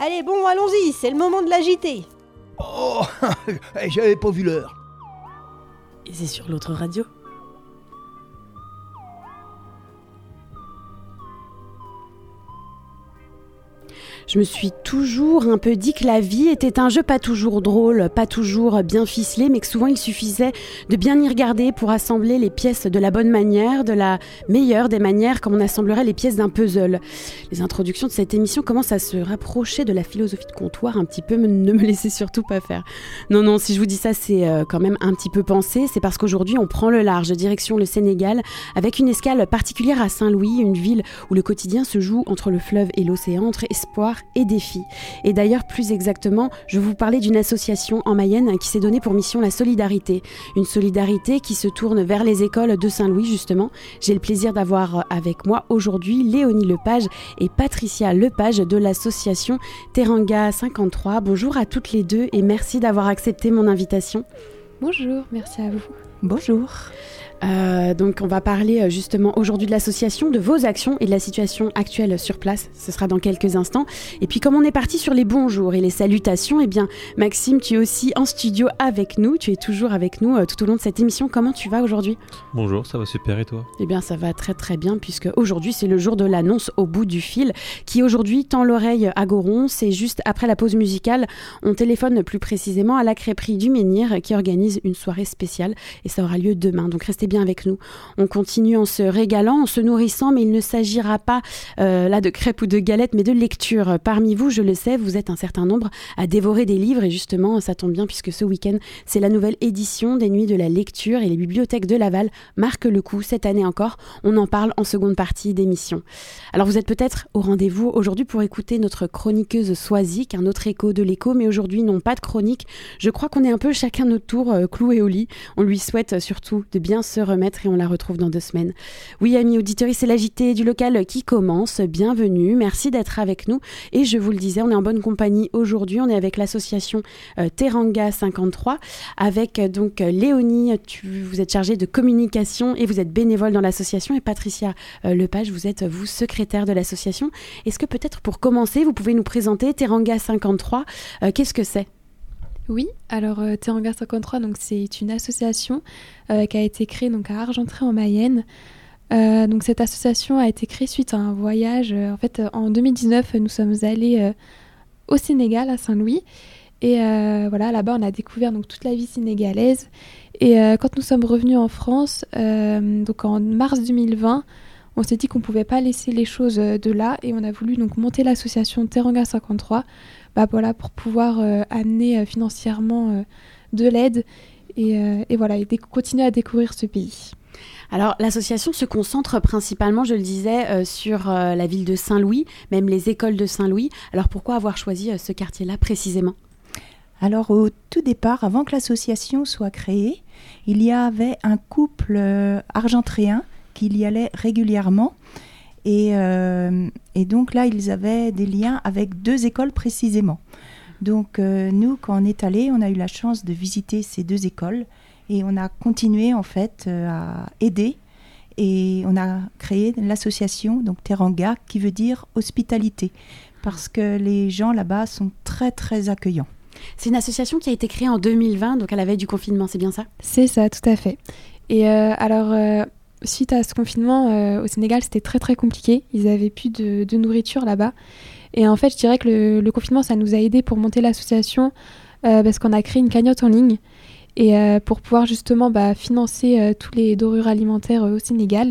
Allez, bon, allons-y, c'est le moment de l'agiter. Oh, j'avais pas vu l'heure. Et c'est sur l'autre radio. Je me suis toujours un peu dit que la vie était un jeu pas toujours drôle, pas toujours bien ficelé, mais que souvent il suffisait de bien y regarder pour assembler les pièces de la bonne manière, de la meilleure des manières, comme on assemblerait les pièces d'un puzzle. Les introductions de cette émission commencent à se rapprocher de la philosophie de comptoir un petit peu, mais ne me laissez surtout pas faire. Non, si je vous dis ça, c'est quand même un petit peu pensé. C'est parce qu'aujourd'hui, on prend le large, direction le Sénégal, avec une escale particulière à Saint-Louis, une ville où le quotidien se joue entre le fleuve et l'océan, entre espoir et défis. Et d'ailleurs, plus exactement, je vais vous parler d'une association en Mayenne qui s'est donnée pour mission la solidarité. Une solidarité qui se tourne vers les écoles de Saint-Louis, justement. J'ai le plaisir d'avoir avec moi aujourd'hui Léonie Lepage et Patricia Lepage de l'association Teranga 53. Bonjour à toutes les deux et merci d'avoir accepté mon invitation. Bonjour, merci à vous. Bonjour. Donc on va parler justement aujourd'hui de l'association, de vos actions et de la situation actuelle sur place. Ce sera dans quelques instants. Et puis comme on est parti sur les bonjours et les salutations, eh bien Maxime, tu es aussi en studio avec nous. Tu es toujours avec nous tout au long de cette émission. Comment tu vas aujourd'hui ? Bonjour, ça va super et toi ? Eh bien ça va très très bien puisque aujourd'hui c'est le jour de l'annonce au bout du fil qui aujourd'hui tend l'oreille à Goron. C'est juste après la pause musicale. On téléphone plus précisément à la crêperie du Menhir qui organise une soirée spéciale et ça aura lieu demain. Donc restez bien avec nous. On continue en se régalant, en se nourrissant, mais il ne s'agira pas là de crêpes ou de galettes, mais de lecture. Parmi vous, je le sais, vous êtes un certain nombre à dévorer des livres et justement, ça tombe bien puisque ce week-end, c'est la nouvelle édition des Nuits de la lecture et les bibliothèques de Laval marquent le coup cette année encore. On en parle en seconde partie d'émission. Alors vous êtes peut-être au rendez-vous aujourd'hui pour écouter notre chroniqueuse Soisic, un autre écho de l'écho, mais aujourd'hui non pas de chronique. Je crois qu'on est un peu chacun notre tour cloué au lit. On lui souhaite surtout de bien se remettre et on la retrouve dans 2 semaines. Oui, amis auditeurs, c'est l'agité du local qui commence. Bienvenue, merci d'être avec nous. Et je vous le disais, on est en bonne compagnie aujourd'hui. On est avec l'association Teranga 53, avec donc Léonie, vous êtes chargée de communication et vous êtes bénévole dans l'association. Et Patricia Lepage, vous êtes secrétaire de l'association. Est-ce que peut-être pour commencer, vous pouvez nous présenter Teranga 53 ? Qu'est-ce que c'est ? Oui, alors Teranga 53, donc, c'est une association qui a été créée donc, à Argentré en Mayenne. Donc, cette association a été créée suite à un voyage. En fait, en 2019, nous sommes allés au Sénégal, à Saint-Louis. Et voilà, là-bas, on a découvert donc, toute la vie sénégalaise. Et quand nous sommes revenus en France, donc en mars 2020, on s'est dit qu'on ne pouvait pas laisser les choses de là. Et on a voulu donc, monter l'association Teranga 53 voilà, pour pouvoir amener financièrement de l'aide et voilà, et continuer à découvrir ce pays. Alors, l'association se concentre principalement, je le disais, sur la ville de Saint-Louis, même les écoles de Saint-Louis. Alors, pourquoi avoir choisi ce quartier-là précisément ? Alors, au tout départ, avant que l'association soit créée, il y avait un couple argentréen qui y allait régulièrement. Et donc là, ils avaient des liens avec 2 écoles précisément. Donc nous, quand on est allés, on a eu la chance de visiter ces 2 écoles et on a continué en fait à aider. Et on a créé l'association donc Teranga, qui veut dire hospitalité, parce que les gens là-bas sont très très accueillants. C'est une association qui a été créée en 2020, donc à la veille du confinement, c'est bien ça ? C'est ça, tout à fait. Et alors... suite à ce confinement, au Sénégal, c'était très très compliqué. Ils n'avaient plus de nourriture là-bas. Et en fait, je dirais que le confinement, ça nous a aidés pour monter l'association parce qu'on a créé une cagnotte en ligne et pour pouvoir justement financer tous les dorures alimentaires au Sénégal.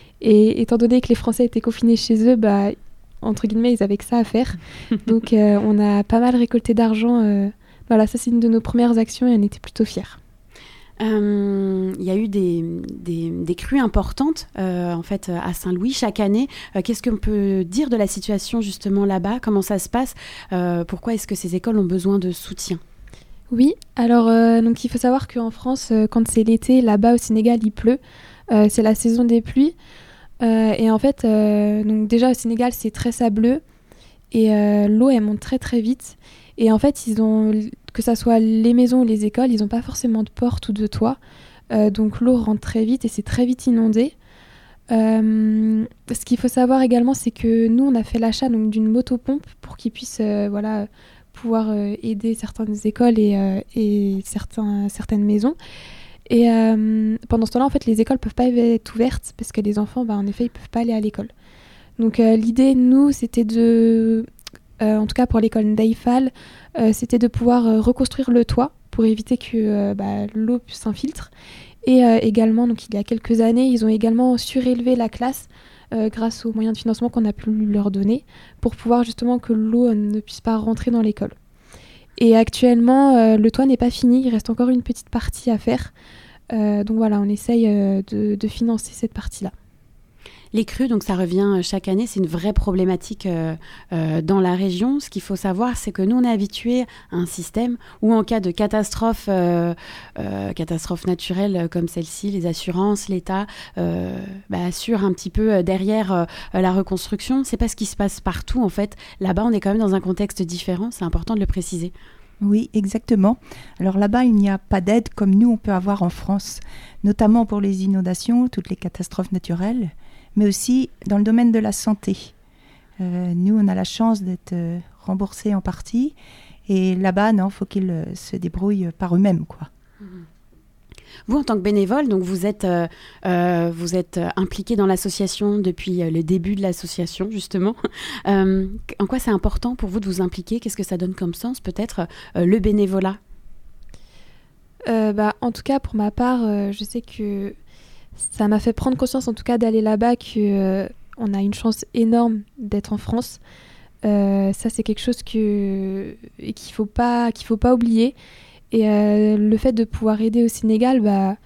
Et étant donné que les Français étaient confinés chez eux, entre guillemets, ils avaient que ça à faire. Donc, on a pas mal récolté d'argent. Voilà, ça, c'est une de nos premières actions et on était plutôt fiers. Il y a eu des crues importantes en fait à Saint-Louis chaque année. Qu'est-ce qu'on peut dire de la situation justement là-bas ? Comment ça se passe ? Pourquoi est-ce que ces écoles ont besoin de soutien ? Oui, alors donc il faut savoir qu'en France, quand c'est l'été, là-bas au Sénégal, il pleut. C'est la saison des pluies. Et en fait, donc déjà au Sénégal, c'est très sableux et l'eau, elle monte très très vite. Et en fait, que ça soit les maisons ou les écoles, ils n'ont pas forcément de porte ou de toit. Donc l'eau rentre très vite et c'est très vite inondé. Ce qu'il faut savoir également, c'est que nous, on a fait l'achat donc, d'une motopompe pour qu'ils puissent pouvoir aider certaines écoles et certaines maisons. Et pendant ce temps-là, en fait, les écoles ne peuvent pas être ouvertes parce que les enfants, en effet, ils ne peuvent pas aller à l'école. Donc l'idée, nous, c'était en tout cas pour l'école d'Aïfal, c'était de pouvoir reconstruire le toit pour éviter que l'eau s'infiltre. Et également, donc, il y a quelques années, ils ont également surélevé la classe grâce aux moyens de financement qu'on a pu leur donner pour pouvoir justement que l'eau ne puisse pas rentrer dans l'école. Et actuellement, le toit n'est pas fini, il reste encore une petite partie à faire. Donc voilà, on essaye de financer cette partie-là. Les crues, donc ça revient chaque année, c'est une vraie problématique dans la région. Ce qu'il faut savoir, c'est que nous, on est habitués à un système où en cas de catastrophe naturelle comme celle-ci, les assurances, l'État assure un petit peu derrière la reconstruction. C'est pas ce qui se passe partout, en fait. Là-bas, on est quand même dans un contexte différent, c'est important de le préciser. Oui, exactement. Alors là-bas, il n'y a pas d'aide comme nous, on peut avoir en France, notamment pour les inondations, toutes les catastrophes naturelles, mais aussi dans le domaine de la santé. Nous, on a la chance d'être remboursés en partie, et là-bas, non, il faut qu'ils se débrouillent par eux-mêmes, quoi. Vous, en tant que bénévole, donc vous êtes impliqué dans l'association depuis le début de l'association, justement. En quoi c'est important pour vous de vous impliquer ? Qu'est-ce que ça donne comme sens, peut-être, le bénévolat ? En tout cas, pour ma part, je sais que ça m'a fait prendre conscience, en tout cas, d'aller là-bas, qu'on a une chance énorme d'être en France. Ça, c'est quelque chose qu'il faut pas oublier. Et le fait de pouvoir aider au Sénégal,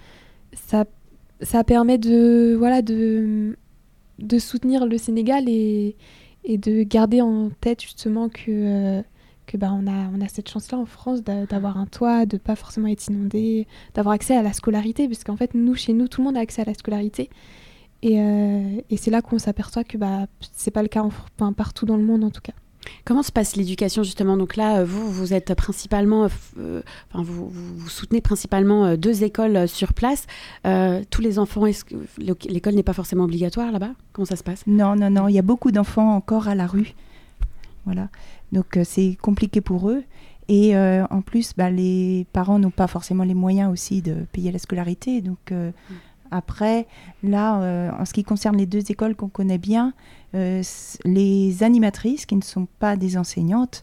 ça permet de soutenir le Sénégal et de garder en tête justement que on a cette chance-là en France d'avoir un toit, de pas forcément être inondé, d'avoir accès à la scolarité, parce qu'en fait, chez nous, tout le monde a accès à la scolarité. Et c'est là qu'on s'aperçoit que c'est pas le cas partout dans le monde, en tout cas. Comment se passe l'éducation, justement ? Donc là, vous êtes principalement, vous soutenez principalement 2 écoles sur place. Tous les enfants, est-ce que l'école n'est pas forcément obligatoire là-bas ? Comment ça se passe ? Non, il y a beaucoup d'enfants encore à la rue. Voilà. Donc c'est compliqué pour eux. Et en plus, les parents n'ont pas forcément les moyens aussi de payer la scolarité. Donc après, là, en ce qui concerne les 2 écoles qu'on connaît bien, les animatrices, qui ne sont pas des enseignantes,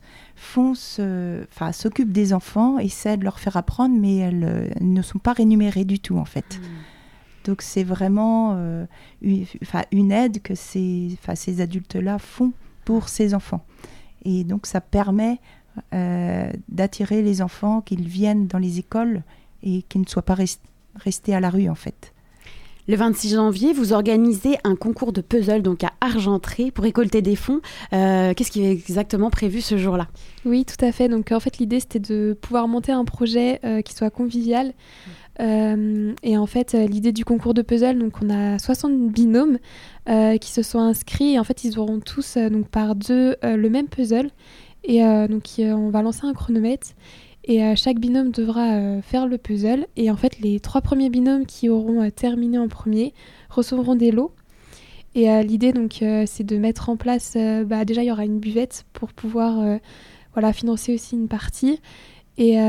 s'occupent des enfants, essaient de leur faire apprendre, mais elles ne sont pas rémunérées du tout, en fait. Donc c'est vraiment une aide que ces adultes-là font pour ces enfants. Et donc ça permet d'attirer les enfants, qu'ils viennent dans les écoles et qu'ils ne soient pas restés à la rue, en fait. Le 26 janvier, vous organisez un concours de puzzle donc à Argentré pour récolter des fonds. Qu'est-ce qui est exactement prévu ce jour-là ? Oui, tout à fait. Donc en fait, l'idée, c'était de pouvoir monter un projet qui soit convivial. Et en fait, l'idée du concours de puzzle, donc on a 60 binômes qui se sont inscrits. Et en fait, ils auront tous donc par 2 le même puzzle. Et on va lancer un chronomètre. Et chaque binôme devra faire le puzzle. Et en fait, les 3 premiers binômes qui auront terminé en premier recevront des lots. Et l'idée, donc, c'est de mettre en place... déjà, il y aura une buvette pour pouvoir financer aussi une partie. Et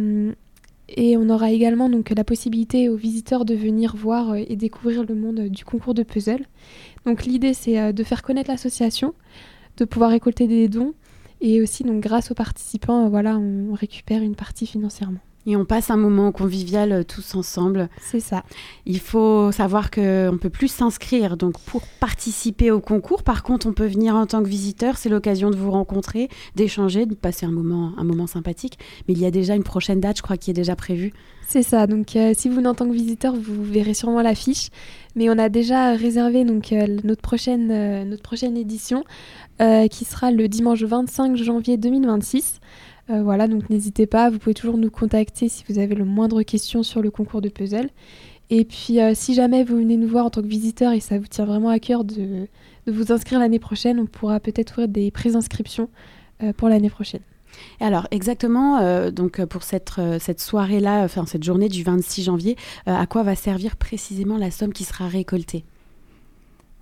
on aura également donc, la possibilité aux visiteurs de venir voir et découvrir le monde du concours de puzzle. Donc, l'idée, c'est de faire connaître l'association, de pouvoir récolter des dons. Et aussi, donc, grâce aux participants, on récupère une partie financièrement. Et on passe un moment convivial tous ensemble. C'est ça. Il faut savoir qu'on ne peut plus s'inscrire donc pour participer au concours. Par contre, on peut venir en tant que visiteur. C'est l'occasion de vous rencontrer, d'échanger, de passer un moment sympathique. Mais il y a déjà une prochaine date, je crois, qui est déjà prévue. C'est ça. Donc, si vous venez en tant que visiteur, vous verrez sûrement l'affiche. Mais on a déjà réservé donc, notre prochaine édition qui sera le dimanche 25 janvier 2026. Donc n'hésitez pas, vous pouvez toujours nous contacter si vous avez le moindre question sur le concours de puzzle. Et puis si jamais vous venez nous voir en tant que visiteur et ça vous tient vraiment à cœur de vous inscrire l'année prochaine, on pourra peut-être ouvrir des présinscriptions pour l'année prochaine. Alors exactement, donc pour cette soirée-là, cette journée du 26 janvier, à quoi va servir précisément la somme qui sera récoltée ?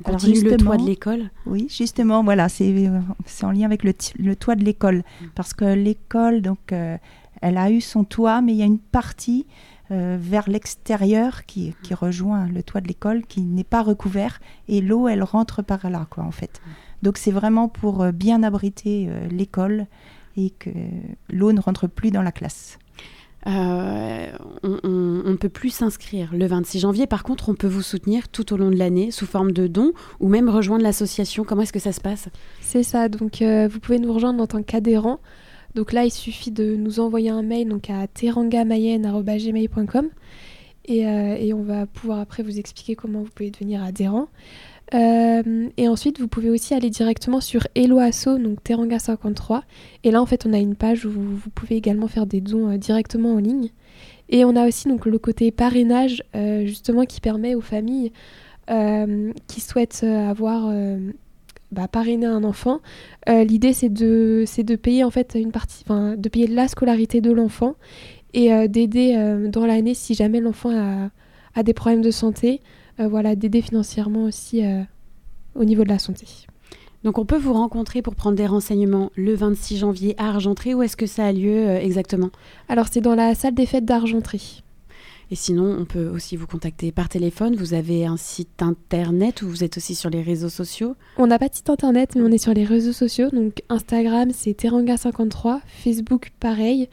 On continue le toit de l'école. Oui, justement, voilà, c'est en lien avec le toit de l'école. Parce que l'école, donc, elle a eu son toit, mais il y a une partie vers l'extérieur qui rejoint le toit de l'école, qui n'est pas recouvert. Et l'eau, elle rentre par là, quoi, en fait. Donc, c'est vraiment pour bien abriter l'école et que l'eau ne rentre plus dans la classe. On ne peut plus s'inscrire le 26 janvier. Par contre, on peut vous soutenir tout au long de l'année sous forme de dons ou même rejoindre l'association. Comment est-ce que ça se passe ? C'est ça, donc vous pouvez nous rejoindre en tant qu'adhérent. Donc là, il suffit de nous envoyer un mail donc à terangamayenne@gmail.com et on va pouvoir après vous expliquer comment vous pouvez devenir adhérent. Et ensuite, vous pouvez aussi aller directement sur Hello Asso, donc Teranga 53. Et là, en fait, on a une page où vous pouvez également faire des dons directement en ligne. Et on a aussi donc le côté parrainage, justement, qui permet aux familles qui souhaitent avoir parrainer un enfant. L'idée, c'est de payer en fait une partie, de payer la scolarité de l'enfant et d'aider dans l'année si jamais l'enfant a des problèmes de santé. D'aider financièrement aussi au niveau de la santé. Donc on peut vous rencontrer pour prendre des renseignements le 26 janvier à Argentré. Où est-ce que ça a lieu exactement ? Alors c'est dans la salle des fêtes d'Argentré. Et sinon, on peut aussi vous contacter par téléphone. Vous avez un site internet ou vous êtes aussi sur les réseaux sociaux ? On n'a pas de site internet, mais on est sur les réseaux sociaux. Donc Instagram, c'est Teranga53, Facebook, pareil.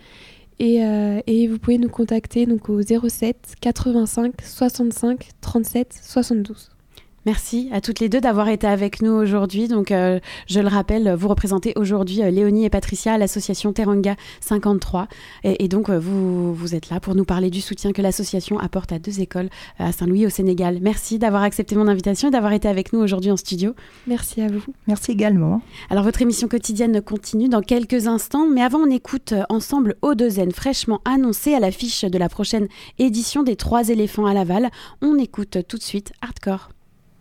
Et vous pouvez nous contacter donc au 07 85 65 37 72. Merci à toutes les deux d'avoir été avec nous aujourd'hui. Donc, je le rappelle, vous représentez aujourd'hui Léonie et Patricia à l'association Teranga 53. Et donc, vous êtes là pour nous parler du soutien que l'association apporte à 2 écoles à Saint-Louis au Sénégal. Merci d'avoir accepté mon invitation et d'avoir été avec nous aujourd'hui en studio. Merci à vous. Merci également. Alors, votre émission quotidienne continue dans quelques instants. Mais avant, on écoute ensemble O2N, fraîchement annoncé à l'affiche de la prochaine édition des 3 éléphants à Laval. On écoute tout de suite Hardcore.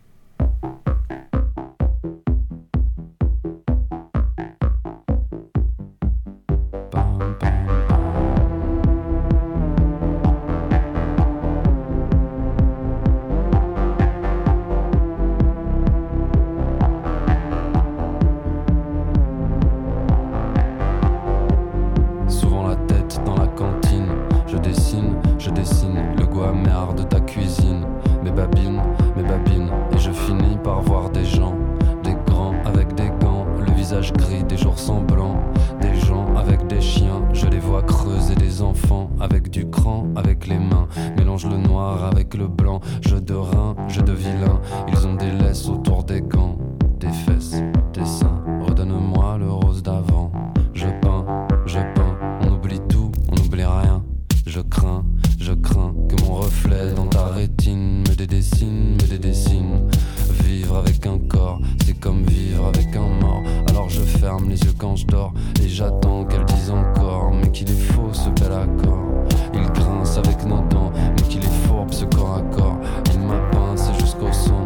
Souvent la tête dans la cantine, je dessine le goût amer de ta cuisine. Mes babines, et je finis par voir des gens, des grands avec des gants, le visage gris, des jours semblants, des gens avec des chiens, je les vois creuser des enfants, avec du cran, avec les mains, mélange le noir avec le blanc, jeu de rein, jeu de vilain, ils ont des laisses autour des gants, des fesses, des seins, redonne-moi le rose d'avant, je peins, on oublie tout, on n'oublie rien, je crains que mon reflet dans ta rétine me dédessine. Vivre avec un corps, c'est comme vivre avec un mort. Alors je ferme les yeux quand je dors et j'attends qu'elle dise encore. Mais qu'il est faux ce bel accord. Il grince avec nos dents, mais qu'il est fourbe ce corps à corps. Il m'a pincé jusqu'au sang.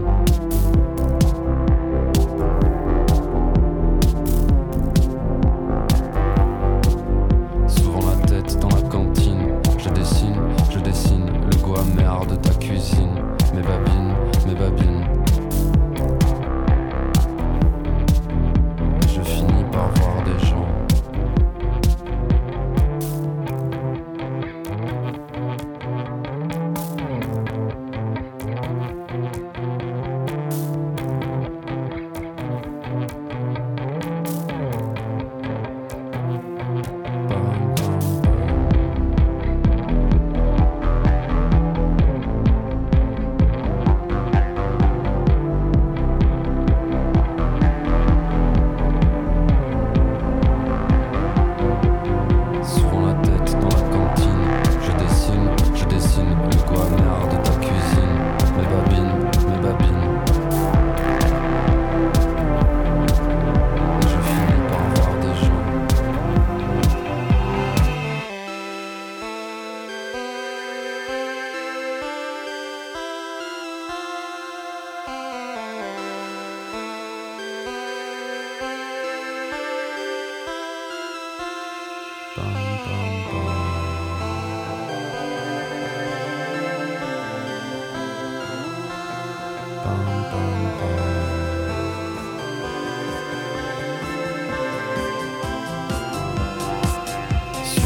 Souvent la tête dans la cantine, je dessine le goût amer de ta cuisine. Mes babines, je finis par voir des gens.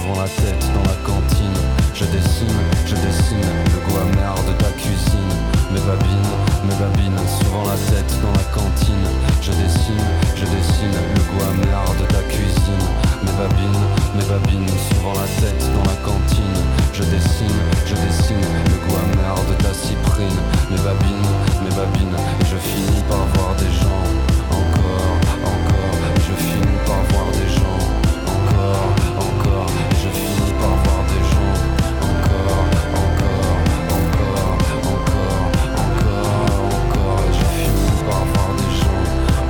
souvent la tête dans la cantine. Je dessine, le goût amer de ta cuisine. Mes babines, souvent la tête dans la cantine. Je dessine, le goût amer de ta cuisine. Mes babines, souvent la tête dans la cantine. Je dessine, le goût amer de ta cyprine. Mes babines, et je finis par voir des gens. Encore, et je finis par voir des gens. Encore, et je finis par voir des gens. Encore, et je finis par voir des gens.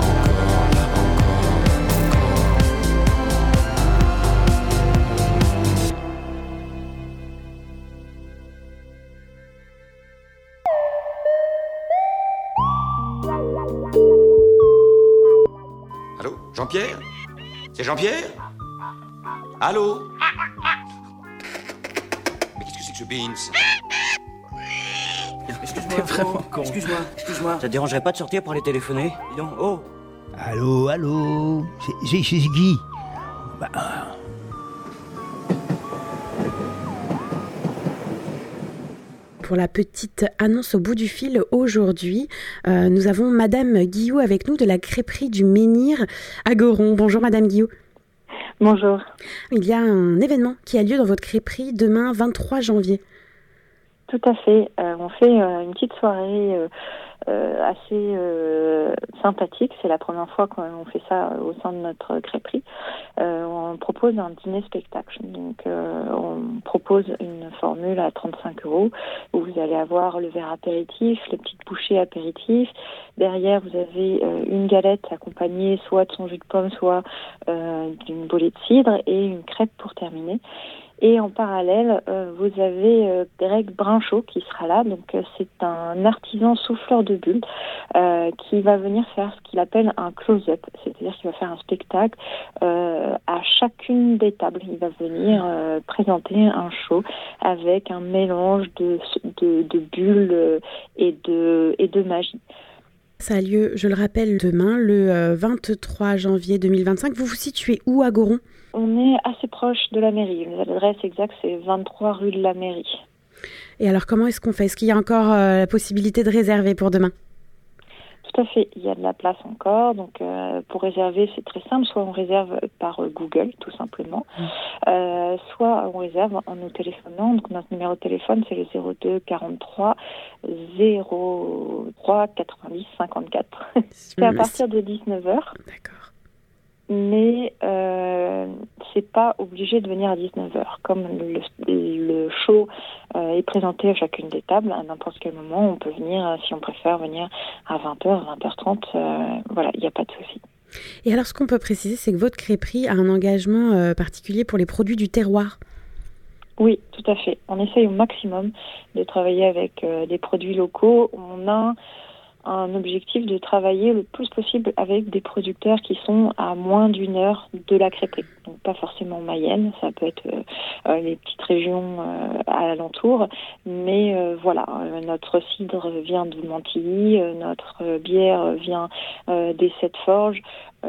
Allô, Jean-Pierre ? C'est Jean-Pierre ? Allô ? Mais qu'est-ce que c'est que ce Beans ? Excuse-moi. Ça te dérangerait pas de sortir pour aller téléphoner ? Dis donc, oh ! Allô, c'est Guy. Pour la petite annonce au bout du fil, aujourd'hui, nous avons Madame Guillou avec nous de la crêperie du Menhir à Goron. Bonjour Madame Guillou. Bonjour. Il y a un événement qui a lieu dans votre crêperie demain 23 janvier. Tout à fait. On fait une petite soirée assez sympathique. C'est la première fois qu'on fait ça au sein de notre crêperie. On propose un dîner-spectacle. Donc, on propose une formule à 35 € où vous allez avoir le verre apéritif, les petites bouchées apéritif. Derrière, vous avez une galette accompagnée soit de son jus de pomme, soit d'une bolée de cidre et une crêpe pour terminer. Et en parallèle, vous avez Greg Brinchot qui sera là. Donc, c'est un artisan souffleur de bulles qui va venir faire ce qu'il appelle un close-up. C'est-à-dire qu'il va faire un spectacle à chacune des tables. Il va venir présenter un show avec un mélange de bulles et de magie. Ça a lieu, je le rappelle, demain, le 23 janvier 2025. Vous vous situez où à Goron ? On est assez proche de la mairie. L'adresse exacte, c'est 23 rue de la mairie. Et alors, comment est-ce qu'on fait ? Est-ce qu'il y a encore la possibilité de réserver pour demain ? Tout à fait. Il y a de la place encore. Donc, pour réserver, c'est très simple. Soit on réserve par Google, tout simplement. Soit on réserve en nous téléphonant. Donc, notre numéro de téléphone, c'est le 02 43 03 90 54. C'est à partir de 19h. D'accord. Mais c'est pas obligé de venir à 19h. Comme le show est présenté à chacune des tables, à n'importe quel moment, on peut venir, si on préfère, venir à 20h, 20h30. Voilà, il n'y a pas de souci. Et alors, ce qu'on peut préciser, c'est que votre crêperie a un engagement particulier pour les produits du terroir. Oui, tout à fait. On essaye au maximum de travailler avec des produits locaux. On a un objectif de travailler le plus possible avec des producteurs qui sont à moins d'une heure de la crêperie. Donc pas forcément Mayenne, ça peut être les petites régions à l'alentour. Mais voilà, notre cidre vient de Mantilly, notre bière vient des Sept Forges,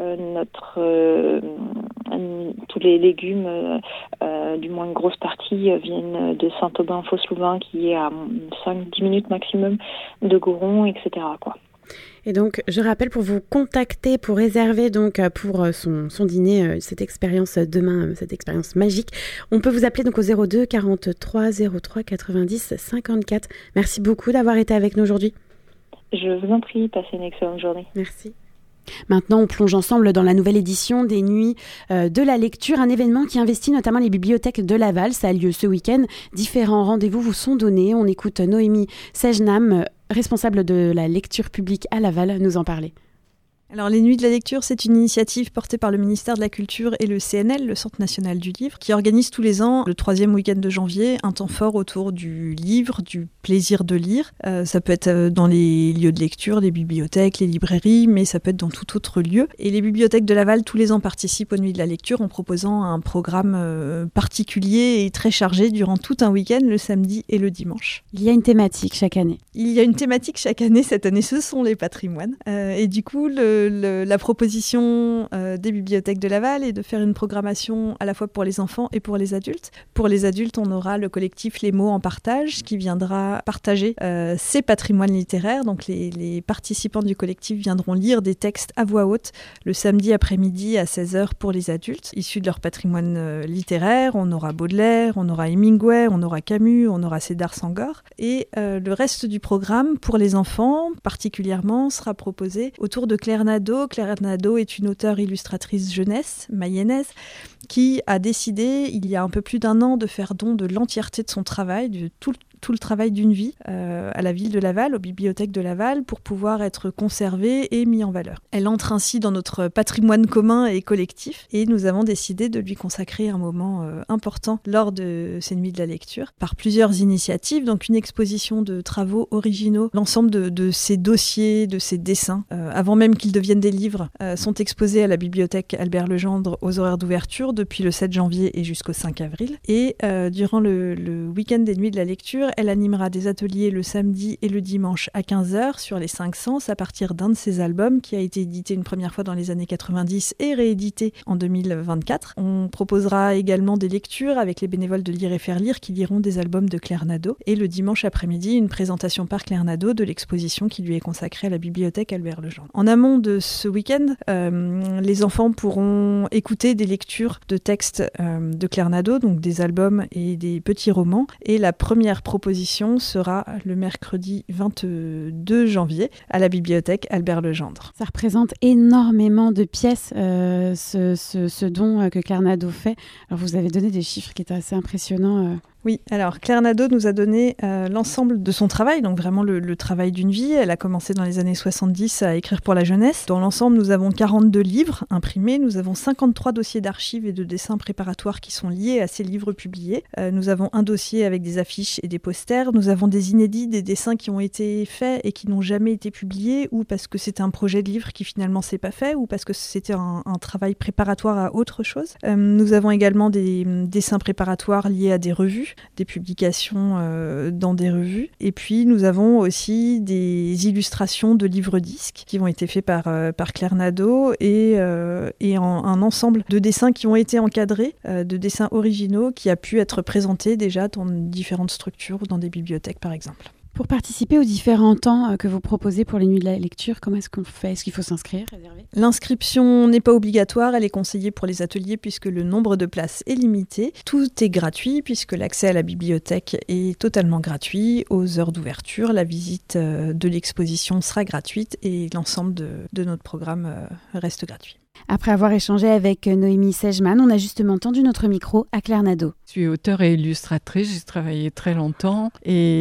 tous les légumes, du moins une grosse partie, viennent de Saint-Aubin-Fos-Louvain, qui est à 5-10 minutes maximum de Goron, etc., quoi. Et donc, je rappelle, pour vous contacter, pour réserver donc pour son dîner, cette expérience demain, cette expérience magique, on peut vous appeler donc au 02 43 03 90 54. Merci beaucoup d'avoir été avec nous aujourd'hui. Je vous en prie, passez une excellente journée. Merci. Maintenant, on plonge ensemble dans la nouvelle édition des Nuits de la lecture, un événement qui investit notamment les bibliothèques de Laval. Ça a lieu ce week-end. Différents rendez-vous vous sont donnés. On écoute Noémie Sejnam, responsable de la lecture publique à Laval, nous en parler. Alors, les Nuits de la lecture, c'est une initiative portée par le ministère de la Culture et le CNL, le Centre national du livre, qui organise tous les ans, le 3e week-end de janvier, un temps fort autour du livre, du plaisir de lire. Ça peut être dans les lieux de lecture, les bibliothèques, les librairies, mais ça peut être dans tout autre lieu. Et les bibliothèques de Laval, tous les ans, participent aux Nuits de la lecture en proposant un programme particulier et très chargé durant tout un week-end, le samedi et le dimanche. Il y a une thématique chaque année. Il y a une thématique chaque année. Cette année, ce sont les patrimoines. Et du coup, la proposition des bibliothèques de Laval est de faire une programmation à la fois pour les enfants et pour les adultes. Pour les adultes, on aura le collectif Les Mots en Partage qui viendra partager ses patrimoines littéraires. Donc les participants du collectif viendront lire des textes à voix haute le samedi après-midi à 16h pour les adultes, issus de leur patrimoine littéraire. On aura Baudelaire, on aura Hemingway, on aura Camus, on aura Cédar Senghor. Et le reste du programme, pour les enfants particulièrement, sera proposé autour de Claire Nadeau. Claire Nadeau est une auteure-illustratrice jeunesse, mayonnaise, qui a décidé, il y a un peu plus d'1 an, de faire don de l'entièreté de son travail, de tout le travail d'une vie à la ville de Laval, aux bibliothèques de Laval, pour pouvoir être conservé et mis en valeur. Elle entre ainsi dans notre patrimoine commun et collectif, et nous avons décidé de lui consacrer un moment important lors de ces nuits de la lecture, par plusieurs initiatives, donc une exposition de travaux originaux. L'ensemble de ces dossiers, de ces dessins, avant même qu'ils deviennent des livres, sont exposés à la bibliothèque Albert Legendre aux horaires d'ouverture depuis le 7 janvier et jusqu'au 5 avril. Et durant le week-end des nuits de la lecture, elle animera des ateliers le samedi et le dimanche à 15h sur les 5 sens à partir d'un de ses albums qui a été édité une première fois dans les années 90 et réédité en 2024. On proposera également des lectures avec les bénévoles de Lire et Faire Lire qui liront des albums de Claire Nadeau. Et le dimanche après-midi, une présentation par Claire Nadeau de l'exposition qui lui est consacrée à la bibliothèque Albert Legendre. En amont de ce week-end, les enfants pourront écouter des lectures de textes de Claire Nadeau, donc des albums et des petits romans. Et la première proposition sera le mercredi 22 janvier à la bibliothèque Albert Legendre. Ça représente énormément de pièces, ce don que Claire Nadeau fait. Alors vous avez donné des chiffres qui étaient assez impressionnants. Oui, alors Claire Nadeau nous a donné l'ensemble de son travail, donc vraiment le travail d'une vie. Elle a commencé dans les années 70 à écrire pour la jeunesse. Dans l'ensemble, nous avons 42 livres imprimés, nous avons 53 dossiers d'archives et de dessins préparatoires qui sont liés à ces livres publiés. Nous avons un dossier avec des affiches et des posters, nous avons des inédits, des dessins qui ont été faits et qui n'ont jamais été publiés, ou parce que c'était un projet de livre qui finalement s'est pas fait, ou parce que c'était un travail préparatoire à autre chose. Nous avons également des dessins préparatoires liés à des revues, des publications dans des revues. Et puis, nous avons aussi des illustrations de livres-disques qui ont été faits par Claire Nadeau et un ensemble de dessins qui ont été encadrés, de dessins originaux qui a pu être présentés déjà dans différentes structures ou dans des bibliothèques, par exemple. Pour participer aux différents temps que vous proposez pour les nuits de la lecture, comment est-ce qu'on fait ? Est-ce qu'il faut s'inscrire, réserver ? L'inscription n'est pas obligatoire, elle est conseillée pour les ateliers puisque le nombre de places est limité. Tout est gratuit puisque l'accès à la bibliothèque est totalement gratuit. Aux heures d'ouverture, la visite de l'exposition sera gratuite et l'ensemble de notre programme reste gratuit. Après avoir échangé avec Noémie Segeman, on a justement tendu notre micro à Claire Nadeau. Je suis auteure et illustratrice, j'ai travaillé très longtemps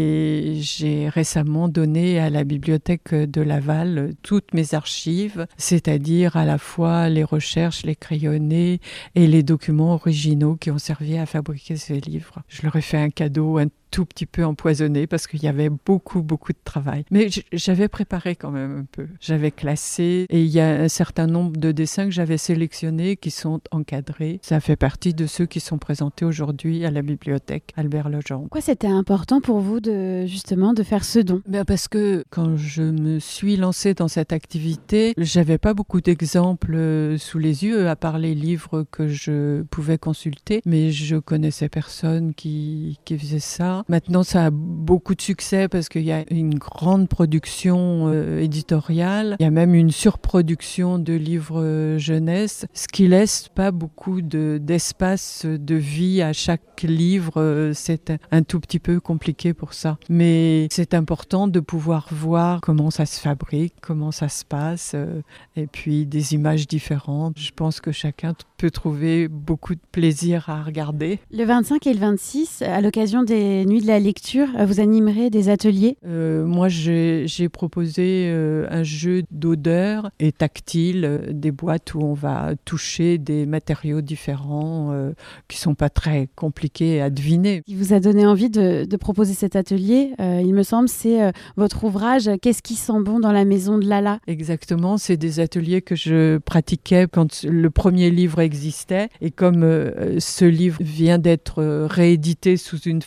et j'ai récemment donné à la bibliothèque de Laval toutes mes archives, c'est-à-dire à la fois les recherches, les crayonnés et les documents originaux qui ont servi à fabriquer ces livres. Je leur ai fait un cadeau, un tout petit peu empoisonné parce qu'il y avait beaucoup de travail. Mais j'avais préparé quand même un peu. J'avais classé et il y a un certain nombre de dessins que j'avais sélectionnés qui sont encadrés. Ça fait partie de ceux qui sont présentés aujourd'hui à la bibliothèque Albert Legendre. Pourquoi c'était important pour vous de faire ce don ? Parce que quand je me suis lancée dans cette activité, j'avais pas beaucoup d'exemples sous les yeux à part les livres que je pouvais consulter, mais je connaissais personne qui faisait ça. Maintenant, ça a beaucoup de succès parce qu'il y a une grande production éditoriale. Il y a même une surproduction de livres jeunesse, ce qui laisse pas beaucoup d'espace de vie à chaque livre. C'est un tout petit peu compliqué pour ça. Mais c'est important de pouvoir voir comment ça se fabrique, comment ça se passe, et puis des images différentes. Je pense que chacun peut trouver beaucoup de plaisir à regarder. Le 25 et le 26, à l'occasion des nuits de la lecture, vous animerez des ateliers ? Moi, j'ai proposé un jeu d'odeur et tactile, des boîtes où on va toucher des matériaux différents qui sont pas très compliqués à deviner. Ce qui vous a donné envie de proposer cet atelier, il me semble, c'est votre ouvrage « Qu'est-ce qui sent bon dans la maison de Lala ?» Exactement, c'est des ateliers que je pratiquais quand le premier livre existait. Et comme ce livre vient d'être réédité sous une forme un peu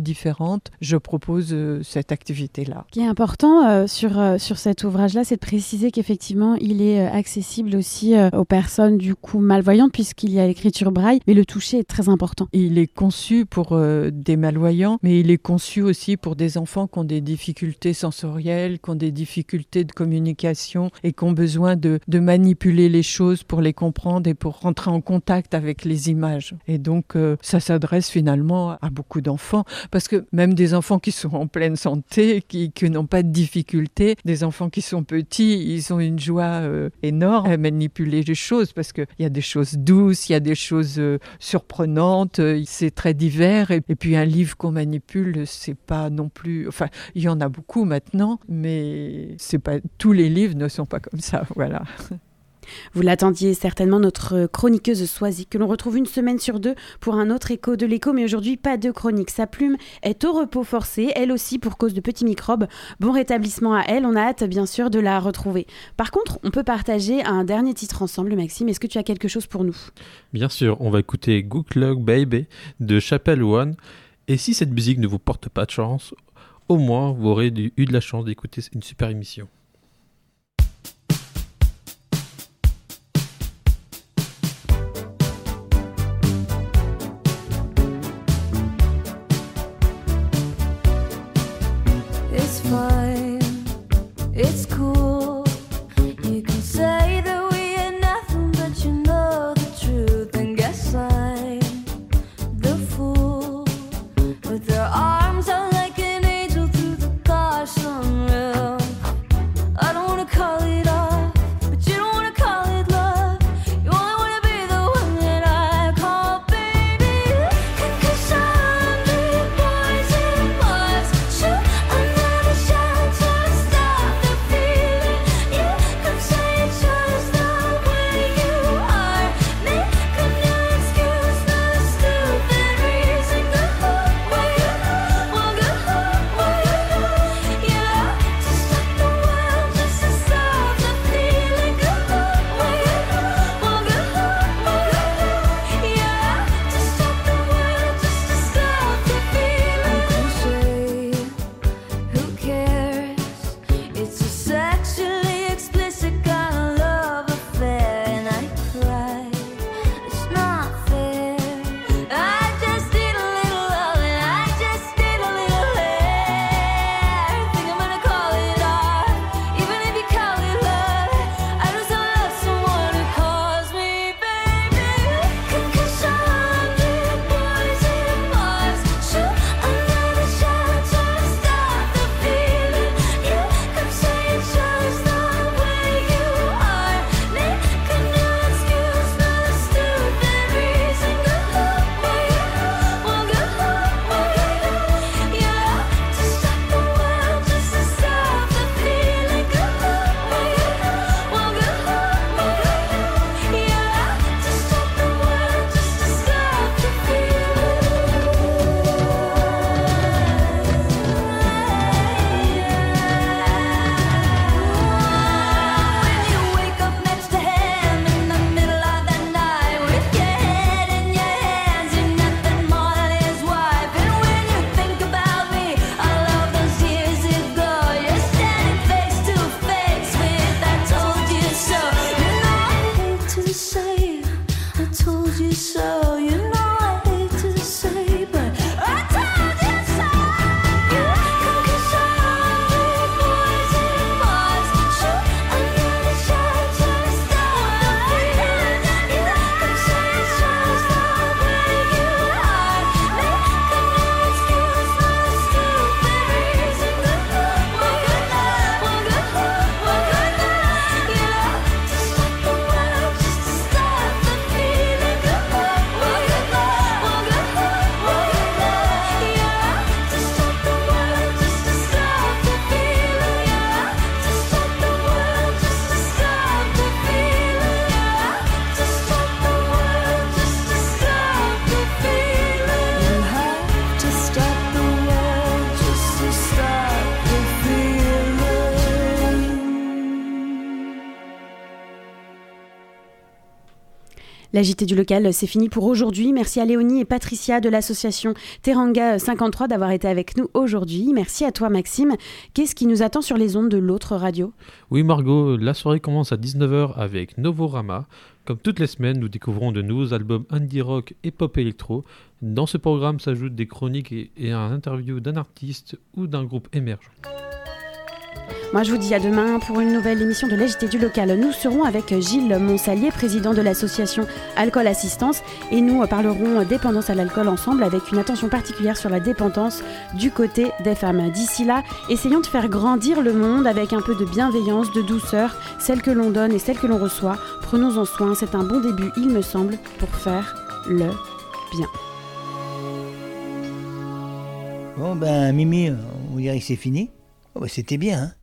différentes, je propose cette activité-là. Ce qui est important sur cet ouvrage-là, c'est de préciser qu'effectivement, il est accessible aussi aux personnes du coup malvoyantes, puisqu'il y a l'écriture braille, mais le toucher est très important. Il est conçu pour des malvoyants, mais il est conçu aussi pour des enfants qui ont des difficultés sensorielles, qui ont des difficultés de communication et qui ont besoin de manipuler les choses pour les comprendre et pour rentrer en contact avec les images. Et donc, ça s'adresse finalement à beaucoup d'enfants, parce que même des enfants qui sont en pleine santé, qui n'ont pas de difficultés, des enfants qui sont petits, ils ont une joie énorme à manipuler les choses, parce qu'il y a des choses douces, il y a des choses surprenantes, c'est très divers. Et puis un livre qu'on manipule, c'est pas non plus... Enfin, il y en a beaucoup maintenant, mais c'est pas, tous les livres ne sont pas comme ça, voilà. Vous l'attendiez certainement, notre chroniqueuse Soisy, que l'on retrouve une semaine sur 2 pour un autre écho de l'écho, mais aujourd'hui pas de chronique. Sa plume est au repos forcé, elle aussi pour cause de petits microbes. Bon rétablissement à elle, on a hâte bien sûr de la retrouver. Par contre, on peut partager un dernier titre ensemble. Maxime, est-ce que tu as quelque chose pour nous ? Bien sûr, on va écouter Good Luck Baby de Chapel One. Et si cette musique ne vous porte pas de chance, au moins vous aurez eu de la chance d'écouter une super émission. It's cool. You can say that we ain't nothing, but you know the truth. And guess I'm the fool. With their arms out like an angel through the car sunroof. La JT du local, c'est fini pour aujourd'hui. Merci à Léonie et Patricia de l'association Teranga 53 d'avoir été avec nous aujourd'hui. Merci à toi Maxime. Qu'est-ce qui nous attend sur les ondes de l'autre radio ? Oui Margot, la soirée commence à 19h avec Novorama. Comme toutes les semaines, nous découvrons de nouveaux albums indie rock et pop électro. Dans ce programme s'ajoutent des chroniques et un interview d'un artiste ou d'un groupe émergent. Moi, je vous dis à demain pour une nouvelle émission de la JT du local. Nous serons avec Gilles Monsalier, président de l'association Alcool Assistance, et nous parlerons dépendance à l'alcool ensemble avec une attention particulière sur la dépendance du côté des femmes. D'ici là, essayons de faire grandir le monde avec un peu de bienveillance, de douceur, celle que l'on donne et celle que l'on reçoit. Prenons-en soin, c'est un bon début, il me semble, pour faire le bien. Bon ben Mimi, on dirait que c'est fini. Oh, ben, c'était bien, hein.